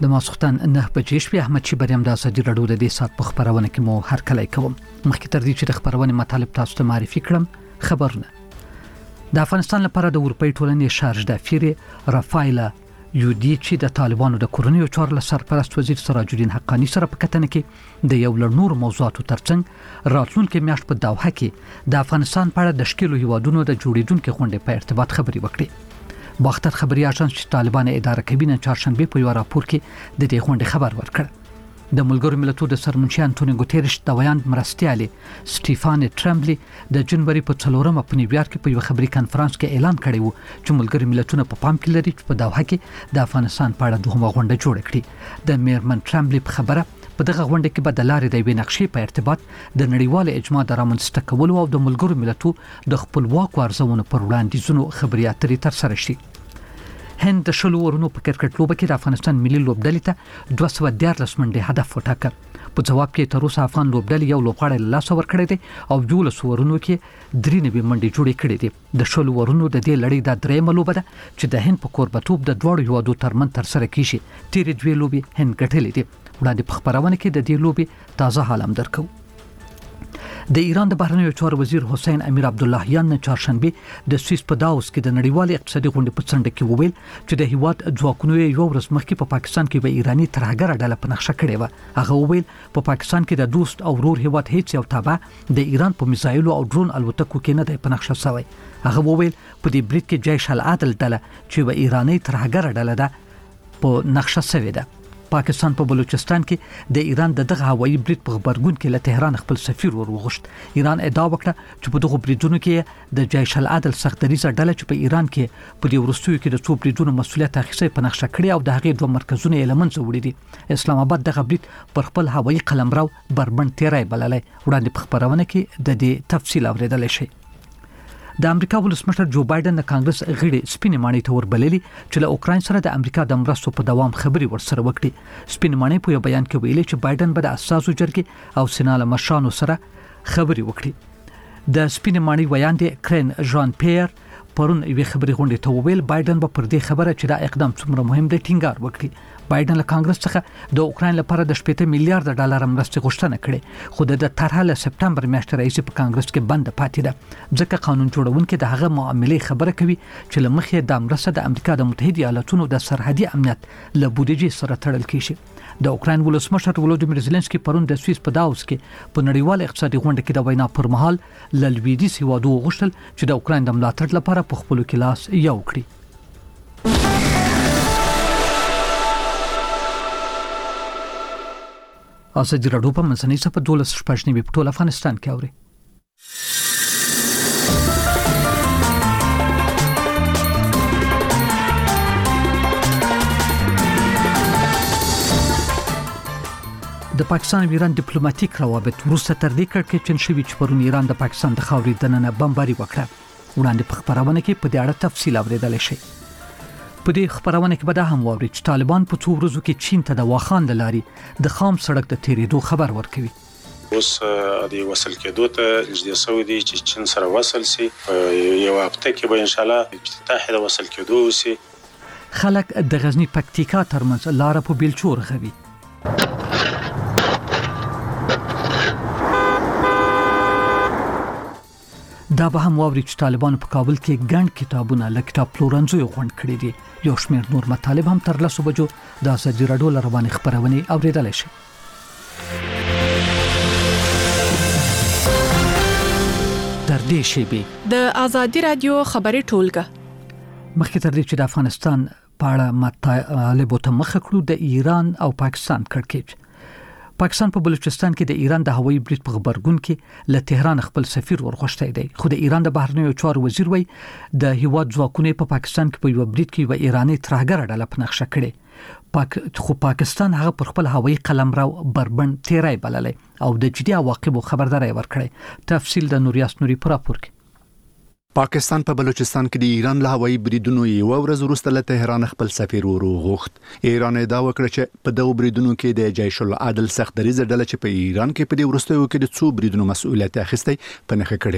د ماسختن 9 بجې شپې احمد شیبریم د ازادي رادیو د دې سات په خبرونه کې مو هر کله کوم مخکې تر دې چې د خبرونه مطالب تاسو ته معرفي کړم خبرونه د افغانستان لپاره د اروپאי ټولنې شارژ د افیر رافایلا یودیچ د طالبانو د کورنیو چارو سرپرست وزیر سراج الدین حقانی سره په کتنه کې د یو لړ موضوعاتو ترڅنګ راتلونکو میاشت په دوحه کې د افغانستان په اړه د شکلو هیوادونو د جوړیدونکو غونډې په ارتباط خبري وکړي. باختر خبري اژانس چې طالبان اداره کوي نن چهارشنبه په یو راپور کې د دې غونډې خبر ورکړ. د ملګرو ملتونو د سرمنشي انټونیو ګوتيريش د ویاند مرستيالي سټيفان ټرمبلي د جنوري په 4 په نیویارک کې په یو خبري کانفرنس کې اعلان کړی و چې ملګرو ملتونو په پام کې لري چې په دوحه کې د افغانستان په اړه دوهمه غونډه جوړه کړي. د میرمن ټرمبلي په خبره په دغه غونډه کې به د لارې د وینې نقشې په ارتباط د نړیوال اجماع د رامنځته کولو او د ملګرو ملتونو د خپلواک ارزونو پر وړاندیزونو خبري اترې تر سره شي. هند د شلو ورونو په کرکټ لوبه کې د افغانستان ملي لوبډلې ته 214 منډه هدف وټاکه. په جواب کې تر اوسه افغان لوبډلې یو لوبغاړی له لاسه ورکړی دی او 12 ورونو کې 93 منډې جوړې کړې دي. د شلو ورونو د دې لړۍ د درېمه لوبه ده چې د هند په کوربتوب د دوړو هیوادو ترمن تر سره کیږي. تیرې دوه لوبې هند ګټلې دي. وړاندې په خبرونه کې د دې لوبې تازه حال هم درکو. د ایران د بهرنیو چارو وزیر حسین امیر عبداللهیان نن چهارشنبه د سویس په داوس کې د نړیوال اقتصادي غونډې په څنډه کې وویل چې د هیواد ځواکونو یو ورځ مخکې په پاکستان کې به ایرانی ترهګر ډله په نقشه کړې و. هغه وویل په پاکستان کې د دوست او ورور هیواد هیڅ یو تابع د ایران په میزایلو او ډرون الوتکو کې نه دی په نقشه شوی. هغه وویل په دې برید کې جیش العدل ډله چې و ایرانی ترهګر ډله ده په نقشه شوی ده. پاکستان په بلوچستان کې د ایران دغه هوایي برید په خبرګون کې له تهران خپل سفیر وغوښت. ایران ادعا وکړه چې په دغه بریدونو کې د جیش العدل سختدریزه ډله چې په ایران کې په دې ورستیو کې د څو بریدونو مسولیت اخیسته په نقشه کړی او د هغې دوه مرکزونه یې لمنځه وړي دي. اسلام آباد دغه برید پر خپل هوایي قلمرو بربند تیرای بللی. وړاندې په خبرونه کې د دې تفصیل اوریدل شي. د امریکا ولسمشر جو بایدن د کانګرس غړي سپینې ماڼۍ ته وربللي چې له اوکراین سره د امریکا د مرستو په دوام خبري ورسره وکړي. سپینې ماڼۍ په یو بیان کې ویلي چې بایدن به د اساسو جرګې او سېنات مشرانو سره خبري وکړي. د سپینې ماڼۍ ویاند کرن ژان پیر پرون یوه خبري غونډه ته وویل بایدن به پر دې خبره چې دا اقدام څومره مهم دی ټینګار وکړي. بایدن له کانګرس څخه د اوکراین لپاره د 8 میلیارډ ډالر مرستې غوښتنه کړې خو د طرحه له سپټمبر میاشتې راځي په کانګرس کې بند پاتې ده ځکه قانون جوړونکي د هغه معاملې خبره کوي چې لمخې د مرسته د امریکا د متحده ایالاتونو د سرحدي امنیت له بودیجې سره تړل کیږي. د اوکراین ولسمشر ولودیمیر زيلنسکي پرون د سویس په داوس کې په نړیوال اقتصادي غونډه کې د وینا پر مهال له لویدیځ هیوادو غوښتل چې د اوکراین د ملاتړ لپاره په خپل کې لاس یو کړي. ازادي رادیو په منځنۍ صفحه 12 په ټول افغانستان کې اوري. د پاکستان او ایران ډیپلوماټیک روابط وروسته تر دې کړکېچن شوي چې پرون ایران د پاکستان د خاورې دننه بمباري وکړه. وړاندې په خبرونه کې په دې اړه تفصیل اوریدل شي. په دې خبرونه کې به دا هم واوري چې طالبان په څو ورځو کې چین ته د واخان لاري د خام سړک د تیریدو خبر ورکوي. اوس د وصل کېدو ته نږدې سوي دي چې چین سره وصل سي یو هفته کې به ان شاء الله افتتاح د وصل کېدو وسي. خلک د غزنی پکتیکا ترمنځ لار په بیلچور غوي. دا به هم واوري چې طالبانو په کابل کې ګڼ کتابونه له کتاب پلورنځیو غونډ کړي دي. یو شمېر نور مطالب هم تر 10 بجو د ازادي رادیو روانې خبرونه اوریدل شي. تر دې شی د ازادي رادیو خبري ټولګه مخکې تر دې چې د افغانستان په اړه مطالب ته مخ کړو د ایران او پاکستان کړکېچ. پاکستان په بلوچستان کې د ایران د هوایي برید په خبرګون کې له تهران خپل سفیر ورغښتای دی خو د ایران د بهرنیو چارو وزیر وای د هیواد ځواکونه په پاکستان کې په یو برید کې و ایرانی ترهګر ډله په نقشه کړي. خو پاکستان هغه پر خپل هوایي قلمرو بربند تیرای بللی او د جدي عواقبو خبرداري ورکړي. تفصیل د نوریاس نوري پر راپور کې. پاکستان په بلوچستان کې د ایران له هوایي بریدونو یو ورځ وروسته له تهران خپل سفیر وغوښت. ایران ادعا وکړه چې په دغه بریدونو کې د جیش العدل سختدریزه ډله چې په ایران کې په دې وروستیو کې د څو بریدونو مسؤلیت اخیستی په نخښه کړې و.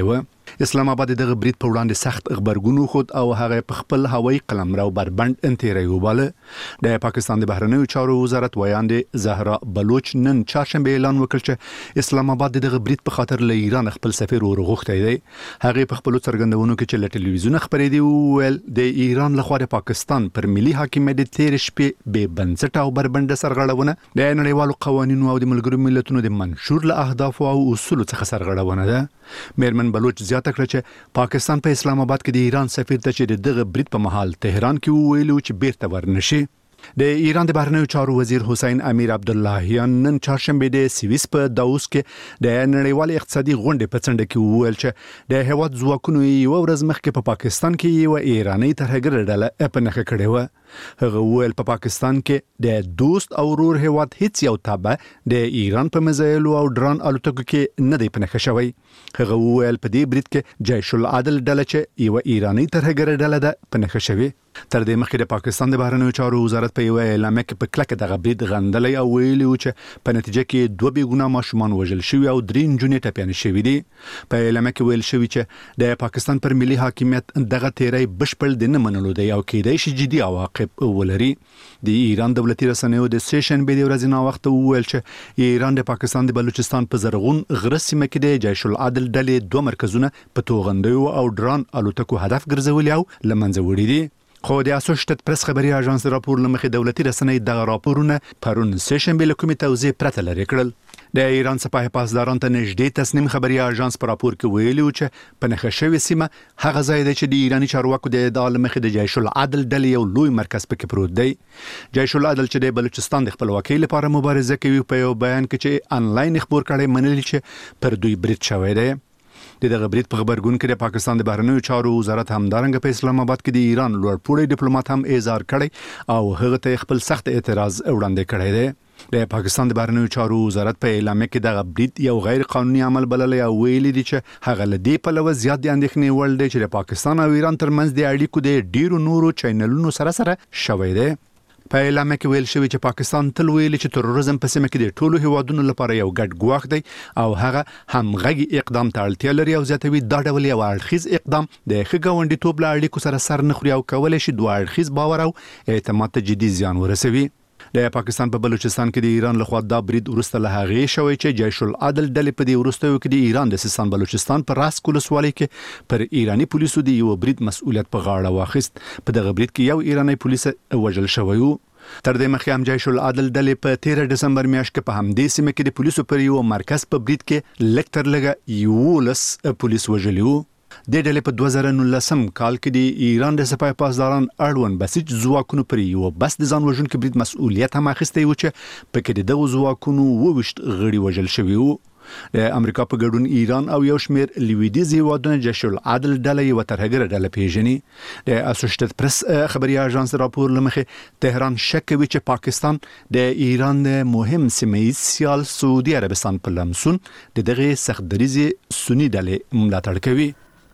اسلام آباد دغه برید په وړاندې سخت خبرګون خود او هغه په خپل هوایي قلمرو بربند انتری وباله. د پاکستان د بهرنیو چارو وزارت ویاندې زهرا بلوچ نن چهارشنبه اعلان وکړ چې اسلام آباد دغه برید په خاطر له ایران خپل سفیر ورغوښتی دی. هغه په خپل څرګندونو کې چې له ټلویزیون خبرې دی ویل د ایران لخوا د پاکستان پر ملي حاکمیت د تیر شپې به بنسټ او بربند سرغړونه د نړیوالو قوانینو او د ملګرو ملتونو د منشور له اهداف او اصول څخه سرغړونه ده. میرمن بلوچ زیاته کړه چې پاکستان په اسلام آباد کې د ایران سفیر ته چې دغه برید په محل تهران کې ویلو چې بیرته ورنشي. د ایران د بهرنیو چارو وزیر حسین امیر عبداللهیان نن چهارشنبه د سویس په داووس کې د نړیوال اقتصادي غونډې په څنډه کې وویل چې د هیواد ځواکونو یو ورځ مخکې په پاکستان کې یو ایرانی ترهګر ډله په نښه کړې و. هغه ویل په پاکستان کې د دوست او ورور هیواد هیڅ یو تابع د ایران په مزایلو او ډرون الوتکو کې نه دی په نښه شوی. هغه ویل په دې برید کې جیش العدل ډله چې یو ایرانی ترهګر ډله ده په نښه شوی. تر دې مخکې د پاکستان د بهرنیو چارو وزارت په یو اعلامیه کې په کلکه دغه برید غندلی او ویلي چې په نتیجه کې 2 بېګناه ماشومان وژل شوي او 3 نجونې ټپیانې شوي دي. په اعلامیه کې ویل شوي چې د پاکستان پر ملي حاکمیت دغه تیری بشپړ د نه منلو دی او کېدای شي جدي عواقب ولري. د ایران دولتي رسنیو د سیشن به د ورځې نا وخت وویل چې ایران د پاکستان د بلوچستان په زرغون غره سیمه کې د جیش العدل ډلې 2 مرکزونه په توغندیو او ډرون الوتکو هدف ګرځولي او لمنځه وړي دي. خو د اسوسییټډ پریس خبري اژانس راپور لمخې دولتي رسنۍ دغه راپورونه پرون سیشن به لکومي توضیح پرته لري کړل. د ایران سپاه پاسداران ته نږدې تسنیم خبري اژانس په راپور کې ویلي و چې په نښه شوې سیمه هغه ځای دی چې د ایرانی چارواکو د ادعا لمخې د جیش العدل ډلې یو لوی مرکز پکې پروت دی. جیش العدل چې د بلوچستان د خپلواکۍ لپاره مبارزه کوي په یو بیان کې چې انلاین خبر کړي منلي چې پر دوی برید شوی دی. دغه برید په خبرګون کې د پاکستان د بهرنیو چارو وزارت همدارنګه په اسلام آباد کې د ایران لوړپوړی ډیپلوماټ هم اظهار کړی او هغه ته خپل سخت اعتراض وړاندې کړی دی. د پاکستان د بهرنیو چارو وزارت په اعلامیه کې دغه برید یو غیر قانوني عمل بللی او ویلي دي چې هغه له دې پلوه زیات د اندېښنې وړ دی چې د پاکستان او ایران ترمنځ د اړیکو د ډیرو نورو چینلونو سره شوی دی. په اعلامیه کې ویل شوی چې پاکستان تل ویلي چې تروریزم په سیمه کې د ټولو هیوادونو لپاره یو ګډ ګواښ دی او هغه همغږي اقدام ته اړتیا لري او زیاتوي دا ډول یو اړخیز اقدام د ښه ګاونډیتوب له اړیکو سره سر نه خوري او کولی شي دوه اړخیز باور او اعتماد ته جدي زیان ورسوي. د پاکستان په بلوچستان کې د ایران لخوا دا برید وروسته له هغې شوی چې جیش العدل ډلې په دې وروستیو کې د ایران د سیستان بلوچستان په راسک ولسوالۍ کې پر ایرانی پولیسو د یو برید مسؤلیت په غاړه واخیست. په دغه برید کې یو ایرانی پولیس وژل شوی و. تر دې مخکې هم جیش العدل ډلې په 13 ډسمبر میاشت کې په همدې سیمه کې د پولیسو پر یو مرکز په برید کې لکتر لګه 11 پولیس وژلي وو. د ډلې په 2019 کال کې د ایران د سپاه پاسداران اړوند بسیج ځواکونو پر یو بس د ځان وژونکي برید مسؤلیت هم اخیستی و چې پکې د دغو ځواکونو 22 غړي وژل شوي وو. د امریکا په ګډون ایران او یو شمېر لویدیځ هیوادونه جیش العدل ډله یو ترهګره ډله پیژني. د اسوسییټډ پریس خبري اژانس راپور لمخې تهران شک کوي چې پاکستان د ایران د مهم سیمه‌یز سیال سعودي عربستان په لمسون دغه سختدریزي سنی ډلې ملاتړ کوي.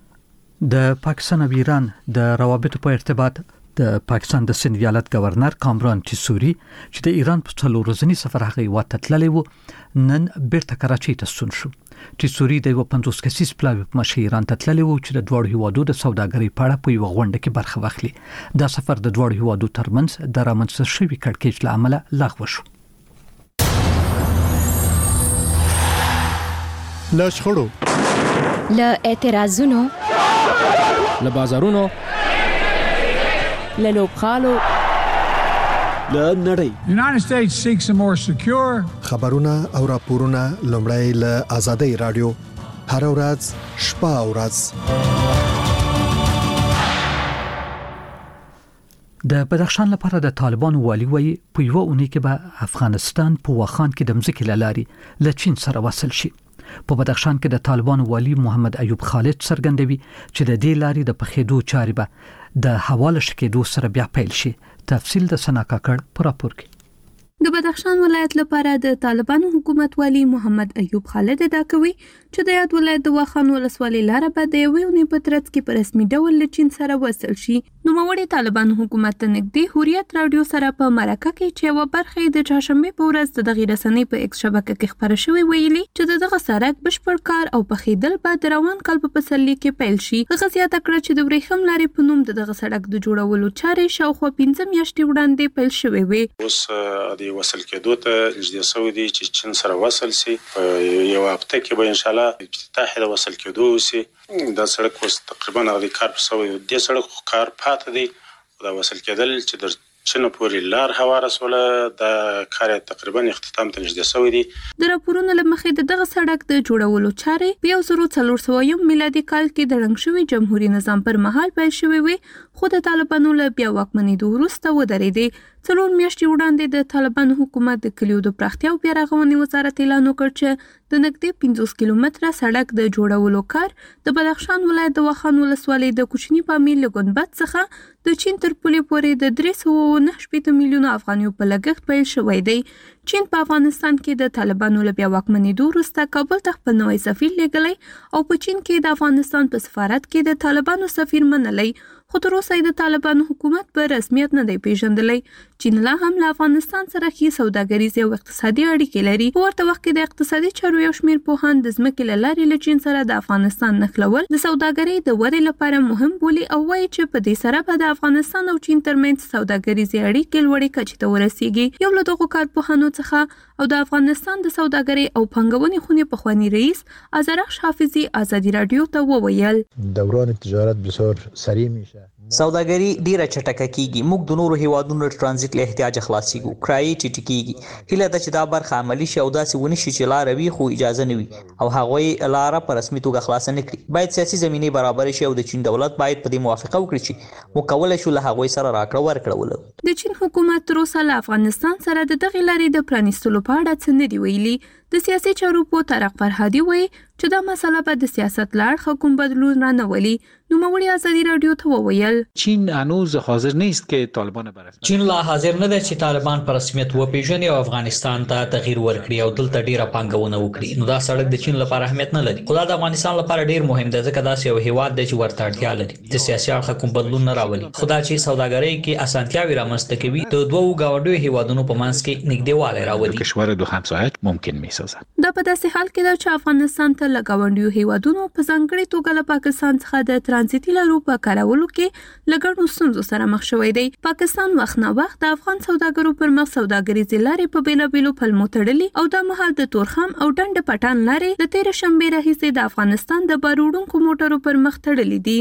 د پاکستان او ایران د روابطو په ارتباط د پاکستان د سند ایالت گورنر کامران ټیسوري چې د ایران په څلور ورځني سفر هغه وخت تللی و نن بیرته کراچۍ ته ستون شو. ټیسوري د 50 کسیز پلاوی په مشه ایران ته تللی و چې د دوه هیوادو د سوداګرۍ په اړه په یو غونډه کې برخه واخلي. دا سفر د دوه هیوادو ترمنځ د رامنځته شوي کړکېچ له امله لغوه شو. له شخړو، له اعتراضونو، له بازارونو، له لوبغالو، له نړۍ. The United States seeks a more secure خبرونه او راپورونه لومړی له آزادۍ رادیو هر ورځ شپه او ورځ. د بدخشان لپاره د طالبان والی وایي په یو اونۍ کې به افغانستان په واخان کې د مځکې لاري له چین سره وصل شي. په بدخشان کې د طالبان والی محمد ایوب خالد څرګندوي چې د دې لارې د پخېدو چارې به د حواله شکېدو سره بیا پیل شي. تفصیل د سنا کاکړ په راپور کې. د بدخشان ولایت لپاره د طالبانو حکومت والی محمد ایوب خالد ادعا کوي چې د یاد ولایت د واخان ولسوالۍ لاره به د یوې اونۍ په ترڅ کې په رسمي ډول له چین سره وصل شي. نوموړي طالبانو حکومت ته نږدې حریت رادیو سره په مرکه کې چې یوه برخه د چهارشنبه په ورځ د دغې رسنۍ په ایکس شبکه کې خپره شوې ویلي چې دغه سړک بشپړ کار او پخېدل به د روان کال په پسرلي کې پیل شي. هغه زیاته کړه چې د ورېښم لارې په نوم دغه سړک د جوړولو چارې شاوخوا 15 میاشتې وړاندې پیل شوې وې. اوس د وصل کېدو ته نږدې شوی دی چې چین سره وصل شي. یو هفته کې به ان شاء الله افتتاح د وصل کېدو وشي. دا سړک اوس تقریبا هغه کار په سوی دی. سړک کار پاتې دی. دا وصل کېدل چې در چنه پورې لار هواره سوله دا کار تقریبا اختتام ته نږدې شوی دی. د راپورونو له مخې دغه سړک د جوړولو چارې په 1400 میلادي کال کې د رنګ شوي جمهوریت نظام پر مهال پیل شوې وې، خو د طالبانو له بیا واکمنېدو وروسته ودرېدې. 4 میاشتې وړاندې د طالبانو حکومت د کلیو د پراختیا او بیا رغونې وزارت اعلان وکړ چې د نږدې 50 کیلومتره سړک د جوړولو کار د بدخشان ولایت د واخان ولسوالۍ د کوچني پامیر له ګنبد څخه د چین تر پولې پورې د 309 میلیونه افغانیو په لګښت پیل شوی دی. چین په افغانستان کې د طالبانو له بیا واکمنېدو وروسته کابل ته خپل نوی سفیر لېږلی او په چین کې د افغانستان په سفارت کې د طالبانو سفیر منلی، خو تر اوسه د طالبانو حکومت په رسمیت نه دی پیژندلی. چین لا هم له افغانستان سره ښې سوداګریزې او اقتصادي اړیکې لري. په ورته وخت کې د اقتصادي چارو یو شمېر پوهان د ځمکې له لارې له چین سره د افغانستان نښلول د سوداګرۍ د ودې لپاره مهم بولي او وایي چې په دې سره به د افغانستان او چین ترمنځ سوداګریزې اړیکې لوړې کچې ته ورسیږي. یو له دغو کارپوهانو څخه او د افغانستان د سوداګرۍ او پانګونې خونې پخوانی رئیس آذرخش حافظي ازادي رادیو ته وویل دوران تجارت بسیار سریع میشه. سوداګري ډیره چټکه کیږي. موږ د نورو هیوادونو ترانزیت له احتیاج خلاصيږو. کرایي ټیټیږي. هیله ده چې دا برخه عملی شي او داسې ونی شي چې لار وي خو اجازه نه وي او هغه لار په رسمي توګه خلاص نه کړي. باید سیاسي زمینه برابر شي او د چین دولت باید په دې موافقه وکړي چې مکول شو له هغه سره راکړه ورکړه ولر. د چین حکومت تر اوسه له افغانستان سره د دغې لارې د پرانیستلو په اړه څه نه دی ویلي. د سیاسي چارو په طارق فرهادي وایي چې دا مسله به د سیاست لاړ کوم بدلون را نه ولي. نوموړي ازادي رادیو ته وویل چین هنوز حاضر نیست که طالبان برسمت. چین لا حاضر نه دی چې طالبان په رسمیت وپیژني او افغانستان ته تغییر ورکړي او دلته ډیره پانګونه وکړي. نو دا سړک د چین لپاره اهمیت نه لري. خو دا د افغانستان لپاره ډیر مهم دی ځکه دا یو هیواد دی چې ورته اړتیا لري. د سیاسي اړخ کوم بدلون نه راولي. خدا چې سوداګرۍ کې اسانتیاوي رامنځته کوي د دوه گاونډیو هیوادونو په منځ کې نږدېوالی راولي. کشور دو همسایه ممکن میسازد. دا په داسې حال کې ده چې افغانستان ته له ګاونډیو هیوادونو په ځانګړې توګه له پاکستان څخه د ترانزیتي لارو په کارولو کې له ګڼو ستونزو سره مخ شوی دی. پاکستان وخت نه وخت د افغان سوداګرو پر مخ سوداګریزې لارې په بیلابیلو پلمو تړلي او دا مهال د تورخم او ډنډ پټان لارې د 13 شنبې راهیسې د افغانستان د باروړونکو موټرو پر مخ تړلي دي.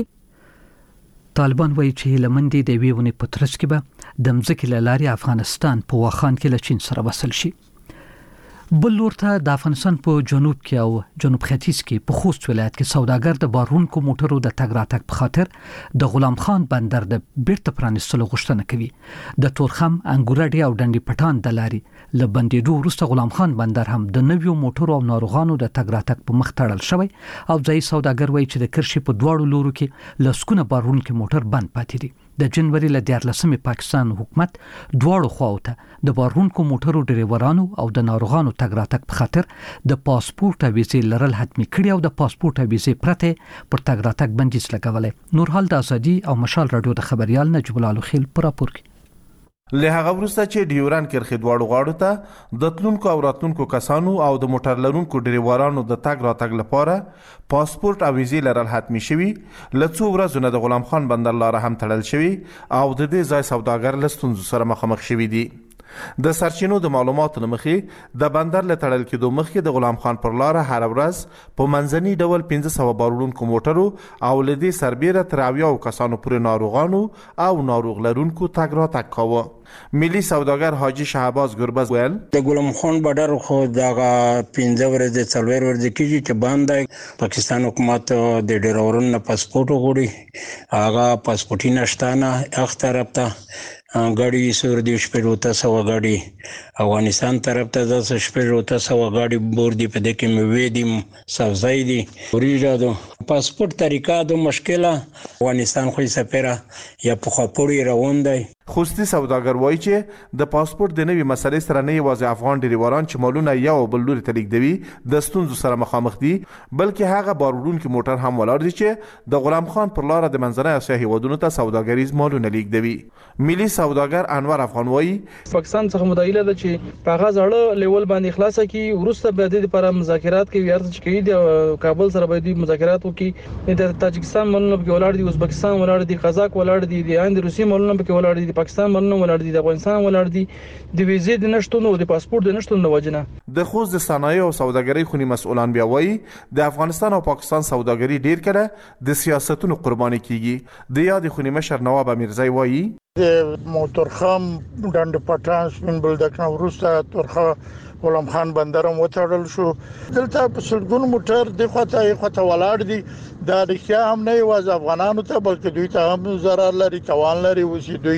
طالبان وایي چې لمندې د ویونې په ترڅ کې به د مځکې له لارې افغانستان په واخان کې له چین سره وصل شي. بل لورته د افغانستان په جنوب کې او جنوب ختیځ کې په خوست ولایت کې سوداګر د بارونکو موټرو د تګ راتګ په خاطر د غلام خان بندر د بیرته پرانیستلو غوښتنه کوي. د تورخم انګورډي او ډنډي پټان د لارې له بندېدو وروسته غلام خان بندر هم د نویو موټرو او ناروغانو د تګ راتګ په مخ تړل شوی او ځایي سوداګر وایي چې د کرشي په دواړو لورو کې لسکونه بارونکو موټر بند پاتې دي. د جنوري له 14 پاکستان حکومت دواړو خواو ته د بارونکو موټرو ډریورانو او د ناروغانو تګ راتګ په خاطر د پاسپورت او ویزې لرل حتمی کړی او د پاسپورت او ویزې پرته پر تګ راتګ بندیز لګولای. نورحال د ازادي او مشال رادیو د خبريال نجیب الله خیل پر راپور کوي. له هغه وروسته چې ډیوران کرخې دواړو غاړو ته د تلونکو او راتلونکو کسانو او د موټر لرونکو ډریورانو د تګ راتګ لپاره پاسپورت او ویزې لرل حتمی شوي، له څو ورځو نه د غلام خان بندر لاره هم تړل شوي او د دې ځای سوداګر له ستونزو سره مخامخ شوي دي. د سرچینو د معلوماتو له مخې د بندر له تړل کېدو مخکې د غلام خان پر لاره هر ورځ په منځني ډول 1500 باروړونکو موټرو او له دې سربیره تر 80 کسانو پورې ناروغانو او ناروغ لرونکو تګ راتګ کاوه. ملي سوداګر حاجی شهباز ګربز ویل د غلام خان بندر خو دغه 15 ورځې 4 ورځې کېږي چې باندې پاکستان حکومت د ډیرورونو پاسپورت غوړي هغه پاسپورت نشته نه اخ طرف ته गाड़ी सूरदेश पे रोता सवा गाड़ी अफगानिस्तान तरफ ته د شپږ روته سوا गाड़ी بوردی په دې کې مې دي سبزای دي وريجادو پاسپورت طریقه د مشکله افغانستان خو سفره یا په خپوري روان دی. خوستي سوداګر وایي چې د پاسپورت د نوي مسلې سره نه یوازې افغان ډریوران چې مالونه یو بل لوري ته لیږدوي د ستونزو سره مخامخ دي، بلکې هغه بار وړونکي موټر هم ولاړ دي چې د غلام خان پر لاره د منځنۍ اسیا هیوادونو ته سوداګریز مالونه لیږدوي. ملي سوداګر انور افغان وایي پاکستان څخه مدایله ده چې په هغه ځړه لیول باندې خلاصه کی ورسته به د لپاره مذاکرات کوي، ارڅ کوي د کابل سره به د مذاکرات وکړي. د تاجکستان مالونه به ولاړ دي، ازبکستان ولاړ دي، قزاق ولاړ دي، د هند روسي مالونه به ولاړ دي، پاکستان مالونه ولاړ دي، د افغانستان ولاړ دي. د ویزې د نشټون او د پاسپورت د نشټون د وجنه د خوست د صنایع او سوداګرۍ خونی مسؤلان بیا وایي د افغانستان او پاکستان سوداګري ډیر کړه د سیاستونو قرباني کیږي. د یاد خونی مشر نواب امیرزای وایي د موټرخم ډنډ پټان سپین بلدک نوروسته ترخه غلام خان بندرم وتړل شو. دلته په سلګونو موټر د خواته ولاړ دي. دا رښتیا هم نه یوازې افغانانو ته بلکې دوی ته هم ضرر لري، توان لري. اوس دوی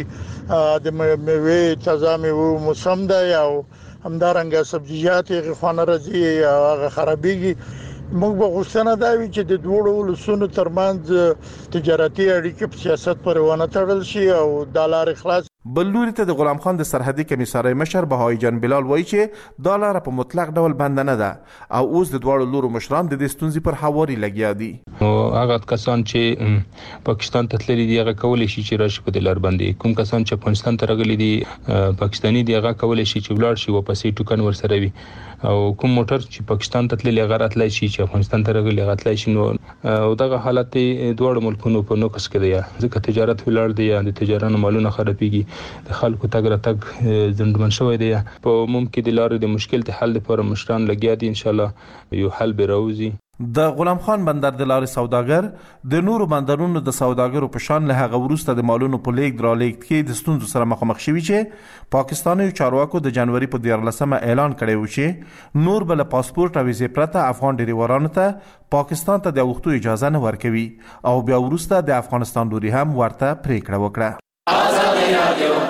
د میوې تازه میوه موسم دی او همدارنګه سبزیجات یې خوانه راځي هغه خرابېږي. موږ به غوښتنه دا وي چې د دوه ولسونو ترمنځ تجارتي اړیکې په سیاست پورې ونه تړل شي او د لارې خلاص. بل لوري ته د غلام خان د سرحدي کمیسارۍ مشر بهائی جان بلال وایي چې دا لاره په مطلق ډول بند نه ده او اوس د دواړو لورو مشران د دې ستونزې پر هواري لګیا دي. هغه کسان چې پاکستان ته تللي دي هغه کولی شي چې راشي په دلار باندې، کوم کسان چې افغانستان ته راغلي دي پاکستاني دي هغه کولی شي چې ولاړ شي واپسې ټوکن ورسره وي، او کوم موټر چې پاکستان ته تللي هغه راتلای شي چې افغانستان ته راغلي هغه تلای شي. نو او دغه حالت دواړو ملکونو په نوکس کې دی، ځکه تجارت ولاړ دی، د تجارانو مالونه خرابېږي، د خلکو تګ راتګ زندمن شوی دی. په ممکن د لارې د مشکل د حل لپاره مشران لګیا دي، ان شاء الله یو حل به راوځي. د غلام خان بندر د لارې سوداګر د نورو بندرونو د سوداګرو په شان له هغه وروسته د مالونو په لیږد رالېږد کې د ستونزو سره مخامخ شوي چې پاکستاني چارواکو د جنوري په 14 اعلان کړی و چې نور بل پاسپورت او ویزې پرته افغان ډریورانو ته پاکستان ته د وختو اجازه نه ورکوي، او بیا وروسته د افغانستان لوري هم ورته پریکړه وکړه.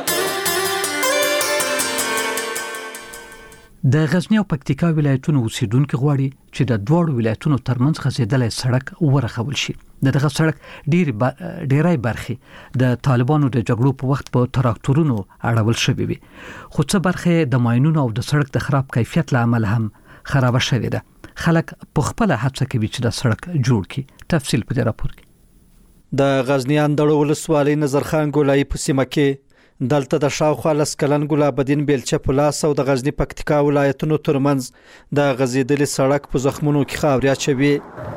د غزنی او پکتیکا ولایتونو اوسیدونکو غواړي چې د دوړو ولایتونو ترمنځ غځېدلې سړک ورخول شي. دغه سړک ډیرای برخې د طالبانو د جګړو په وخت په تراکتورونو اړول شوې وي، خو څه برخې د ماینونو او د سړک د خراب کیفیت له امله هم خراب شوې ده. خلک په خپل هڅه کوي چې د سړک جوړ کړي. تفصیل په دې راپور کې. د غزنی اندړو ولسوالۍ نظرخان ګولای په سیمه کې دلته د شاوخوا لس کلن ګلاب الدین بیلچه په لاس او د غزنی پکتیکا ولایتونو ترمنځ د غزیدلې سړک په زخمونو کې خاورې اچوي.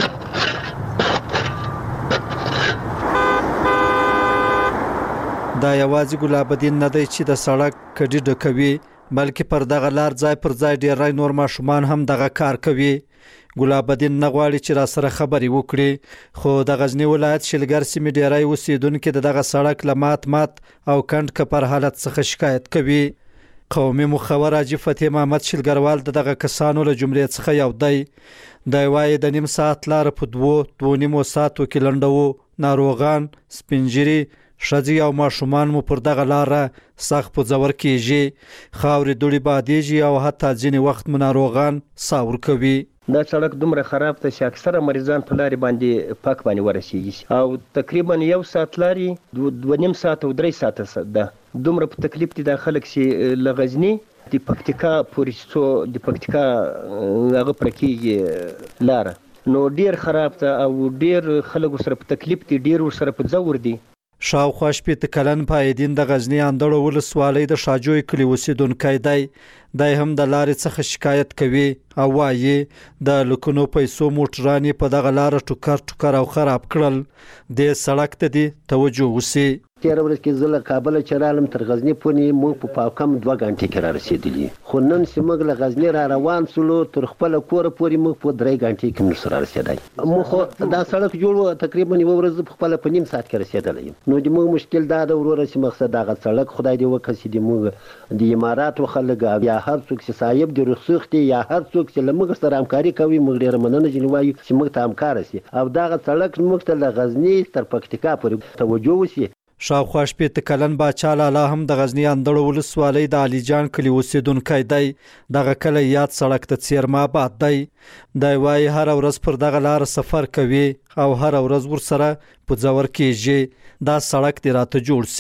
دا یوازې ګلاب الدین نه دی چې د سړک کډي ډکوي، بلکې پر دغه لار ځای پر ځای ډیری نور ماشومان هم دغه کار کوي. ګلاب الدین نه غواړي چې را سره خبرې وکړي، خو د غزنی ولایت شلګر سیمې ډیری اوسیدونکو دغه سړک له مات او کند کپر حالت څخه شکایت کوي. قومي مخور حاجی فتح محمد شلګروال دغه کسانو له جملې څخه یو دی. د وایي د نیم ساعت لار په 2.5 ساعتو کې لنډو، ناروغان، سپینجری، ښځې او ماشومان مو پر دغه لاره سخت په ځور کېږي. خاورې دوړې بادېږي او حتی ځینې وخت مو ناروغان ساور کوي. دا سړک دومره خراب ته چې اکثره مریضان په لارې باندې پاک باندې ورسیږي او تقریبا 1 ساعت لارې 2.5 ساعت او 3 ساعت ده. دومره په تکلیف دي د خلک چې لغزنی د پکتیکا پوریسو د پکتیکا هغه پرکیږي لار نو ډیر خراب ته او ډیر خلک سره په تکلیف دي، ډیر سره په ځور دي. شاوخوا شپېته کلن پایدین د غزنی اندړو ولسوالۍ د شاجوی کلي اوسیدونکی دی. دی هم د لارې څخه شکایت کوي او وایي د لکونو پیسو موټرانې په دغه لاره ټوکر او خراب کړل. د سړک ته دي توجه وسی. تیر ورځ کې زله کابل چرالم تر غزنی پونې مو په پاکم 2 غنټې کې را رسیدلی، خو نن سیمګ له غزنی را روان سلو تر خپل کور پورې مو په 3 غنټې کې نو سره رسیدای. مو خو دا سړک جوړ تقریبا 1 ورځ په خپل په نیم ساعت کې رسیدلی. نو د مو مشکل دا د ورور سي مقصد دا سړک خدای دې وکړي د مو د امارات وخلګ یا هر څوک چې صاحب د رخصت یا هر څوک چې لمغ سره همکاري کوي موږ ډیر مننه جنوایي چې موږ ته همکار شي او دا سړک موږ ته له غزنی تر پکتیکا پورې توجه وشي. شاوخوا شپېته کلن باچا لالا هم د غزنی اندړو ولسوالۍ د علي جان کلي اوسیدونکی دی. دغه کلی یاد سړک د څیرما آباد دی. دی وایي هر ورځ پر دغه لار سفر کوي او هر ورځ ورسره په ځور کېږي. دا سړک دې راته جوړ سي.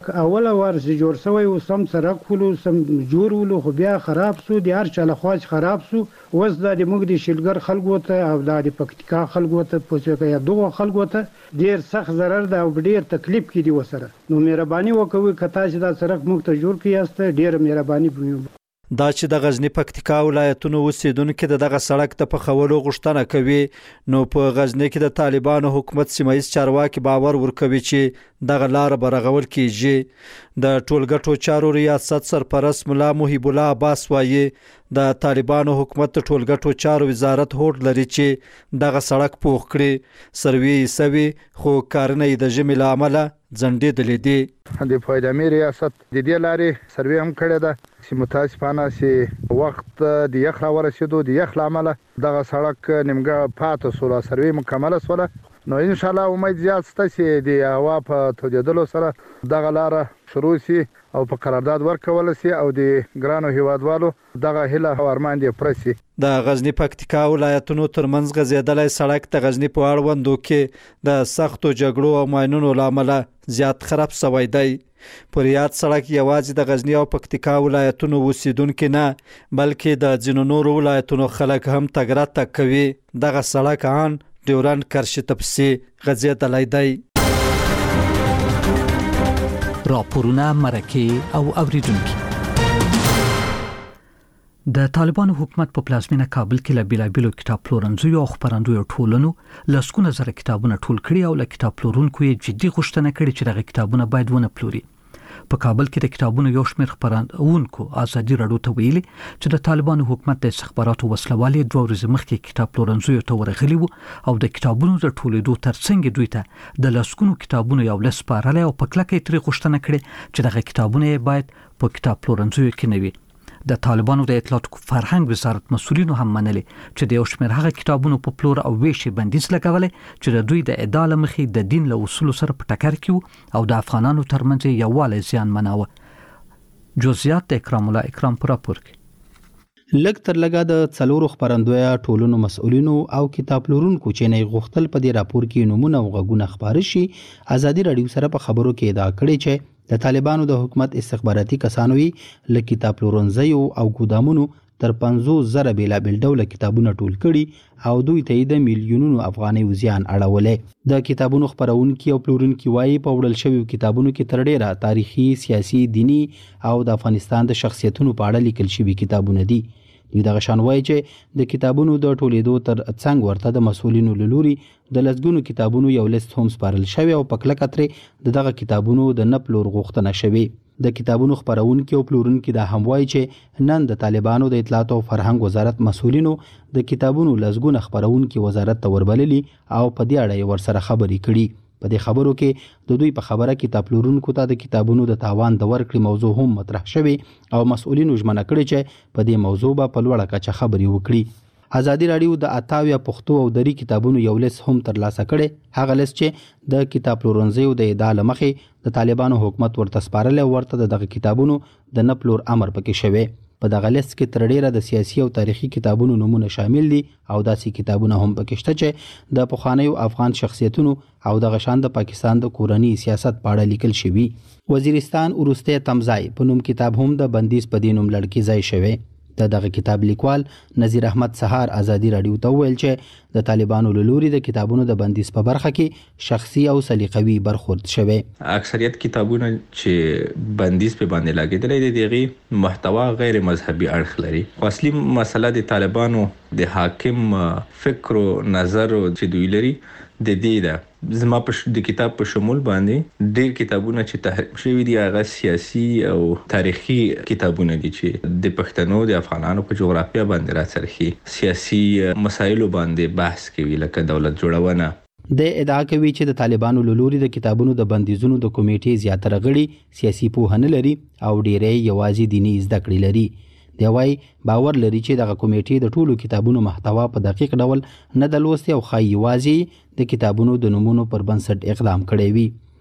اوله ورسې جوړ شوی او سم سړک ولو سم جوړ ولو خو بیا خراب سو د هر چا له خواج خراب سو وس د موږ د شلګر خلکو ته او د پکتیکا خلکو ته پوسه یا دوه خلکو ته ډیر سخت ضرر ده او ډیر تکلیف کې دی وسره نو مهرباني وکوي کته چې دا سړک موږ ته جوړ کیاست ډیر مهرباني دا چې د غزنی پکتیکا ولایتونو اوسیدونکو دغه سړک ته په خولو غوښتنه کوي نو په غزنی کې د طالبانو حکومت سیمایي چارواکي باور ورکوي چې دغه لار برغول کیږي د ټولګټو چارو ریاست سرپرست مولا محیب الله عباس وایي د طالبانو حکومت ټولګټو چارو وزارت هوډ لري چې دغه سړک پوخ کړي سروي سوي خو کارنه د جمی لامل ځنډې دلې دي د فایدامي ریاست د دې لارې سروي هم کړی ده چې متاسفانه چې وخت د یخ را ورسېدو د یخ لامل دغه سړک نیمګړی پاتې سو سروي مکمل سوله نو ان شاء الله امید زیات شته چې د هوا په تجدیدولو سره دغه لار شروع شي او په قرارداد ورکول شي او د ګرانو هیوادوالو دغه هله او ارمان دی پرسي د غزنی پکتیکا ولایتونو ترمنځ غزیدلای سړک د غزنی په اړوندو کې د سختو جګړو او ماینونو لامل زیات خراب شوی دی پر یاد سړک یوازې د غزنی او پکتیکا ولایتونو اوسیدونکو نه بلکې د ځینو نورو ولایتونو خلک هم تګ راتګ کوي دغه سړک ان ډیورند کرښې تپسي غزیدلای دی راپورونه مرکه او اوریدونکو د طالبانو حکومت په پلازمینه کابل کې له بیلابیلو کتاب پلورنځیو او خپرندویو ټولنو لسکونه زره کتابونه ټول کړي او له کتاب پلورونکو یې جدي غوښتنه کړې چې دغه کتابونه باید ونه پلوري په کابل کې د کتابونو یو شمېر خپرندونکو ازادي راډیو ته ویلي چې د طالبانو حکومت د استخباراتو وسلوالي 2 ورځې مخکې کتاب پلورنځیو ته ورغلي وو او د کتابونو د ټولېدو ترڅنګ دوی ته د لسکونو کتابونو یو لس سپارلې او په کلکه ترې غوښتنه کړې چې دغه کتابونه باید په کتاب پلورنځیو کې نه وي د طالبانو د اطلاعات فرهنګ وزارت مسؤلینو هم منلي چې د یو شمېر هغه کتابونو په پلور او ویش بندیز لګولې چې د دوی د ادعا مخې د دین له اصولو سره په ټکر کې او د افغانانو ترمنځ یووالی زیان مناوه جزئیات د اکرام الله اکرام پر راپور کې لږ تر لږه د څلورو خپرندویه ټولنو مسؤلینو او کتاب پلورونکو چې نه غوښتل په دې راپور کې نمونه او غږونه خبري شي ازادي راډیو سره په خبرو کې ادعا کړې چې د طالبانو د حکومت استخباراتي کسانو له کتاب پلورنځیو او ګودامونو تر 50,000 بیلابل ډول کتابونه ټول کړي او دوی ته د میلیونونو افغاني زیان اړولې د کتابونو خپرونکي او پلورونکي وایي په وړل شویو کتابونو کې تر ډیره تاریخي سیاسي دینی او د افغانستان د شخصیتونو په اړه لیکل شوی کتابونه دي دوی دغه شان وایي چې د کتابونو د ټولېدو تر څنګ ورته د مسؤلینو لوري د لسګونو کتابونو یو لیست هم سپارل شوی او په کلکه ترې دغه کتابونو د نه پلور غوښتنه شوې د کتابونو خپرونکي او پلورونکي دا هم وایي چې نن د طالبانو د اطلاعات او فرهنګ وزارت مسؤلینو د کتابونو لسګونه خپرونکي وزارت ته وربللي او په دې اړه ورسره خبرې کړي په دې خبرو کې د دوی په خبره کتاب پلورونکو ته د کتابونو د تاوان د ورکړې موضوع هم مطرح شوی او مسؤلینو ژمنه کړې چې په دې موضوع به په لوړه کچه خبرې وکړي ازادي راډیو د اتاویا پښتو او دری کتابونو یو لیست هم ترلاسه کړي هغه لیست چې د کتاب پلورنځیو د ادعا لمخې د طالبانو حکومت ورته سپارل او ورته دغه کتابونو د نه پلور امر پکې شوی په دغه لیست کې تر ډیره د سیاسي او تاریخي کتابونو نمونه شامل دي او داسې کتابونه هم پکې شته چې د پخوانیو افغان شخصیتونو او د غشان د پاکستان د کورنی سیاست په اړه لیکل شوی وزیرستان ورسته تمځای په نوم کتاب هم د بندیز په دینوم لړکی ځای شوی دغه کتاب لیکوال نذیر احمد سهار ازادي راډیو ته ویل چې د طالبانو لوري د کتابونو د بندیز په برخه کې شخصي او سلیقوي برخورد شوی اکثریت کتابونه چې بندیز په باندې لاګیدل دي دغه محتوا غیر مذهبي اړخ لري اصلي مسله د طالبانو د حاکم فکر او نظر چې دوی لري د دې ده زما په د کتاب په شمول باندې ډېر کتابونه چې تحریم شوي دي هغه سیاسي او تاریخي کتابونه دي چې د پښتنو د افغانانو په جغرافیه باندې راڅرخي سیاسي مسایلو باندې بحث کوي لکه دولت جوړونه د ادعا کوي چې د طالبانو لوري د کتابونو د بندیزونو د کمیټې زیاتره غړي سیاسي پوهه لري او ډېرې یوازې دینی زده کړې لري دی وايي باور لري چې دغه کمیټې د ټولو کتابونو محتوا په دقیق ډول نه د لوستي او خایوازي د کتابونو د نمونو پر بنسټ اقدام کړی وي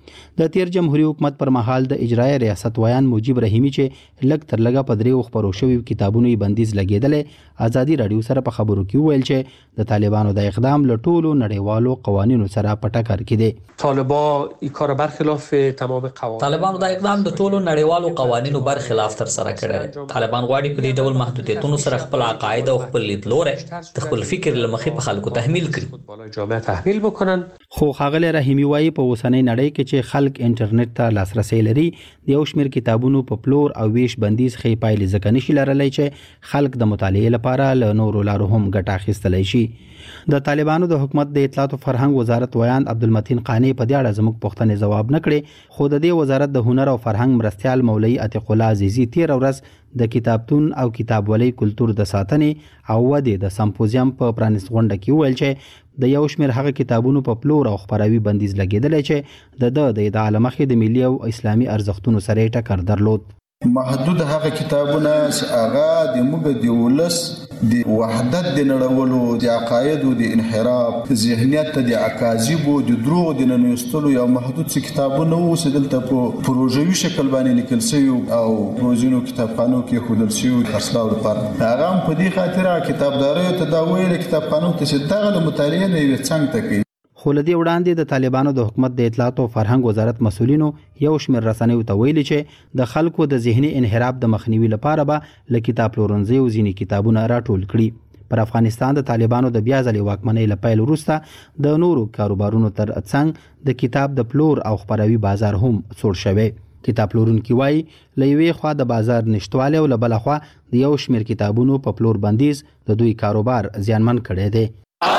د تیر جمهوریت حکومت پر مهال د اجرایي ریاست ویان مجيب رحیمی چې لګ تر لګه په دریو خبرو شوی کتابونو بندیز لګیدل ازادي رادیو سره په خبرو کې ویل چې د طالبانو د اقدام له ټولو نړیوالو قوانینو سره په ټکر کې دي. طالبان این کار برخلاف تمام قوانین طالبانو د اقدام د ټولو نړیوالو قوانینو برخلاف تر سره کړی. طالبان غواړي په دې ډول محدودیتونو سره خپل عقاید او خپل لیدلوري د خپل فکر لمخې په خلکو تحمیل کړي. جامعه تحمیل بکنن. خو ښاغلی رحیمی وایي په اوسنۍ نړۍ کې چې خلک انټرنیټ ته لاسرسي لري د یو شمېر کتابونو په پلور او ویش بندیز خې پایلې ځکه نشي لرلی چې خلک د مطالعې لپاره له نورو لارو هم ګټه اخیستلی شي. د طالبانو د حکومت د اطلاعات او فرهنګ وزارت ویان عبدالمتین قانی په دې اړه زموږ پوښتنې ځواب نه کړې، خو د دې وزارت د هنر او فرهنګ مرستیال مولوي عتیق الله عزیزي تیر ورځ د کتابتون او کتابولۍ کلتور د ساتنې او ودې د سمپوزیم په پرانیست غونډه کې ویل چې د یو شمېر هغه کتابونو په پلور او خپراوي بندیز لګیدلی چې د ادعا له مخې د ملي او اسلامي ارزښتونو سره یې ټکر درلود. محدود هغه کتابونه چې هغه د موږ د ولس د وحدت د نړولو د عقاید او د انحراف ذهنیت ته د اکاذیبو د دروغ د ننوستلو یو محدود څه کتابونه وو چې دلته په پروژوي شکل باندې لیکل شوی او پروژینو کتابخانو کې خودل شوی خرڅلاو لپاره هغه هم په دې خاطر کتابداري ته دا ویل کتابخانو ته چې دغه مطالعه نه وي څنګه تکي. خو لدې وړاندې د طالبانو د حکومت د اطلاعات او فرهنګ وزارت مسؤلینو یو شمېر رسنیو ته ویلي چې د خلکو د ذهني انحراف د مخنیوي لپاره به له کتاب پلورنځیو ځینې کتابونه راټول کړي. پر افغانستان د طالبانو د بیا ځلې واکمنۍ له پیل وروسته د نورو کاروبارونو تر څنګ د کتاب د پلور او خپراوي بازار هم سوړ شوی. کتاب پلورونکي وایي له یوې خوا د بازار نشتوالی او له بله خوا د یو شمېر کتابونو په پلور بندیز د دوی کاروبار زیانمن کړی دی.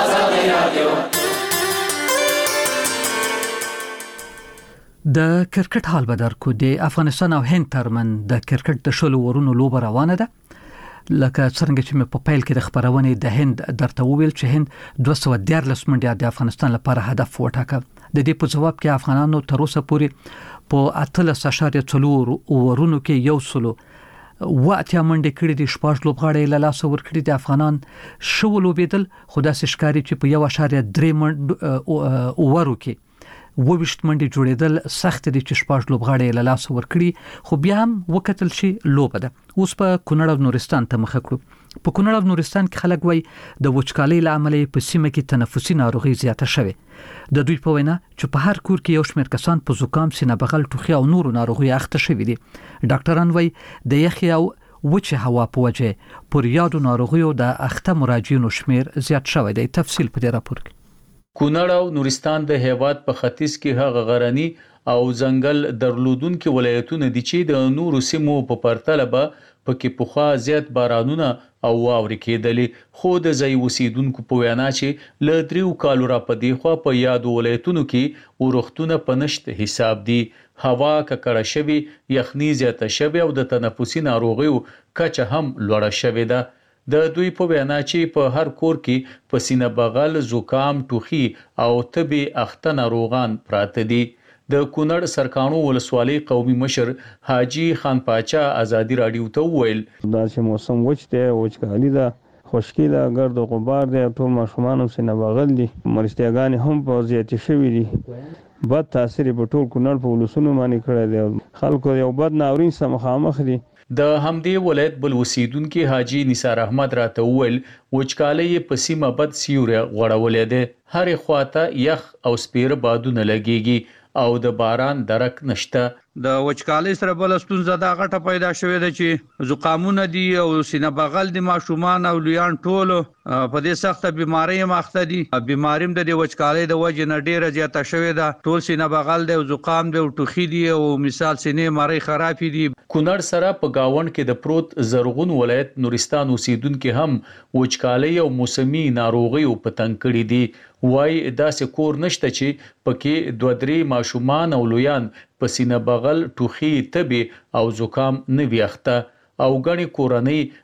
د کرکټ حال به درکو. د افغانستان او هند ترمن د کرکټ د شلو ورونو لوبه روانه ده. لکه څنګه چې په پیل کې د خبرونې د هند درته وویل چې هند 214 منډه د افغانستان لپاره هدف وټاکه. د دې په جواب کې افغانانو تر اوسه پورې په 13.4 ورونو کې یو سلو واتیا منډه کړې د شپږ لوبغاړي له لاس ور کړې د افغانان شو لوبېدل. خدا سي ښکاری چې په 1.3 اورو کې وویشت منډي جوړېدل سخت دي چې شپږ لوبغاړي له لاس ورکړي، خو بیا هم وکتل شي لوبه ده. اوس په کونړ او نورستان ته مخ کړو. په کونړ او نورستان کې خلک وای د وچکالۍ له امله په سیمه کې تنفسي ناروغي زیاته شوه. د دوی په وینا چې په هر کور کې یو شمېر کسان په زکام، سینه بغل، ټوخي او نورو ناروغي اخته شوي دي. ډاکټران وای د یخي او وچه هوا په وجه پر یادو ناروغیو د اخته مراجعینو شمېر زیات شوی دی. تفصیل په دې راپور کې. کونړ او نورستان د هیواد په ختیځ کې هغه غرنی او ځنګل درلودونکو ولایتونه دي چې د نورو سیمو په پرتله به پکې پوخا زیات بارانونه او واورې کېدلې، خو د ځای اوسیدونکو په وینا چې له 3 کالو را پدې خو په یادو ولایتونو کې ورختونه په نشت حساب دي. هوا ککړه شوی، یخني زیاته شوی او د تنفسي ناروغیو کچه هم لوړه شوې ده. د دوی په وینا چې په هر کور کې په سینه بغل، زکام، ټوخي او تبي اخته ناروغان پراته دي. د کونړ سرکانو ولسوالۍ قومي مشر حاجی خان پاچا ازادي رادیو ته وویل دا چې موسم وچ دی، وچکالي ده، خشکی ده، ګرد او غبار دی، ټول ماشومان هم سینه بغل دي، مرستیاګانې هم په زیاتې شوي دي. بد تاثیر په ټول کونړ په ولسونو باندې کړی دی. خلکو یو بد ناورین سره مخامخ دي. د همدې ولایت بل اوسیدونکو حاجی نثار احمد راته وویل وچکالۍ په سیمه بد سیوری غوړولې ده. هرې خواته یخ او سپیر بادونه لګيږي او د باران درک نشته. د وچکالۍ سره بل ستونزه دا غټه پیدا شوې ده چې زکامونه دي او سینه بغل دي، ماشومان او لویان ټول په دې سخته بیماری مخته دي. بیماریم د وچکالۍ د وجې نه ډیره زیاته شوې ده. ټول سینه بغل دی او زکام دی او ټوخي دي او مثال سینې مری خرابې دي. کونړ سره په گاوند کې د پروت زرغون ولایت نورستان اوسیدونکو هم وچکالۍ او موسمي ناروغیو په تنګ کړي دي. وای داسې کور نشته چې پکې 2-3 ماشومان او لویان په سینه بغل، ټوخي، تبي او زکام نه ویخته او غني کورنۍ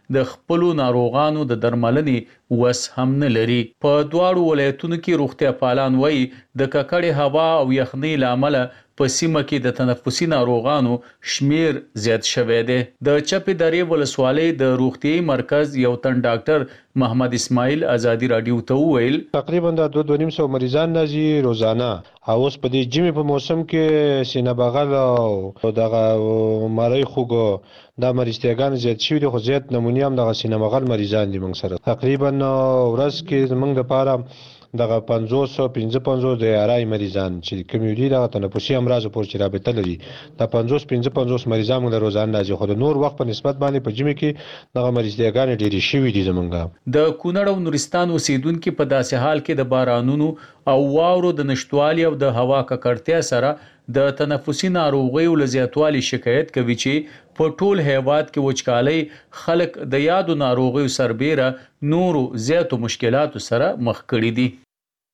د خپل ناروغانو د درملنې وس هم نه لري. په دواړو ولایتونو کې روغتیا پالان وایي د ککړې هوا او یخنۍ لامل په سیمه کې د تنفسي ناروغانو شمیر زیات شوی دی. د چپې درې ولسوالۍ د روغتيایي مرکز یو تن ډاکټر محمد اسماعیل ازادي رادیو ته وویل تقریبا د 2.5 مریضان نازي روزانه او اوس په دې جمی په موسم کې سینه بغل او دغه مری خوګو دا مریضتیاګان زیات شوي دي خو زیات نمونې هم دغه سینه بغل مریضان دي موږ سره تقریبا ورځ کې موږ لپاره دغه 555 د آرای مریضان چې کمیونټي د تنفسي امراض پورې چې رابطه لري د 55 مریضان موږ روزانه راځي خو د نور وخت په نسبت باندې په جمی کې دغه مریضتیاګان ډېری شوي دي زمونږ. د کونړ او نورستان اوسیدونکو په داسې حال کې د بارانونو او واورو د نشټوالي او د هوا ککړتیا سره د تنفسي ناروغیو له زیاتوالي شکایت کوي چې په ټول هیواد کې وچکالۍ خلک د یادو ناروغیو سربېره نورو زیاتو مشکلاتو سره مخ کړي دي.